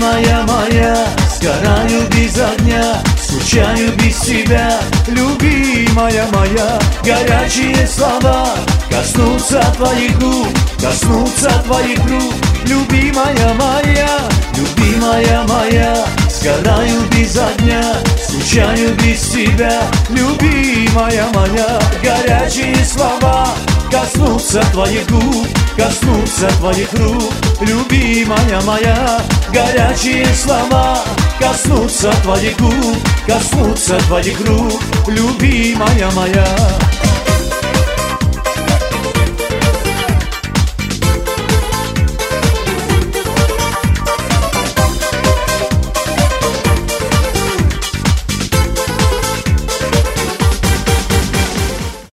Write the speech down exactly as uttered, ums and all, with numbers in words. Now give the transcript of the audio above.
Любимая моя, сгораю без огня, скучаю без тебя. Любимая моя, горячие слова коснутся твоих губ, коснутся твоих рук. Любимая моя, любимая моя, сгораю без огня, скучаю без тебя. Любимая моя, горячие слова коснутся твоих губ, коснутся твоих рук. Любимая моя, горячие слова коснутся твоих губ, коснутся твоих рук. Любимая моя.